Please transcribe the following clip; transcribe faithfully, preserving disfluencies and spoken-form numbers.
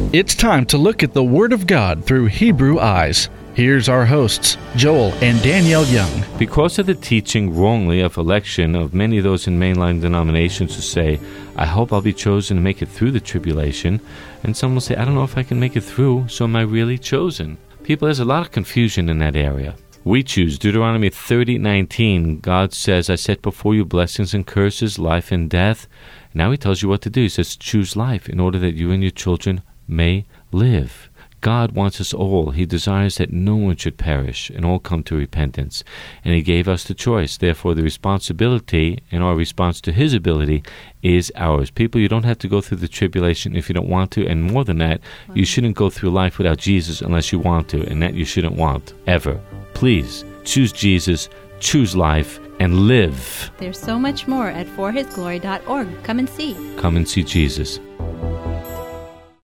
It's time to look at the Word of God through Hebrew eyes. Here's our hosts, Joel and Danielle Young. Because of the teaching wrongly of election of many of those in mainline denominations who say, I hope I'll be chosen to make it through the tribulation, and some will say, I don't know if I can make it through, so am I really chosen? People, there's a lot of confusion in that area. We choose. Deuteronomy thirty nineteen, God says, I set before you blessings and curses, life and death. Now he tells you what to do. He says, choose life in order that you and your children may live. God wants us all. He desires that no one should perish and all come to repentance. And he gave us the choice. Therefore, the responsibility and our response to his ability is ours. People, you don't have to go through the tribulation if you don't want to. And more than that, you shouldn't go through life without Jesus unless you want to. And that you shouldn't want, ever. Please, choose Jesus, choose life, and live. There's so much more at for his glory dot org. Come and see. Come and see Jesus.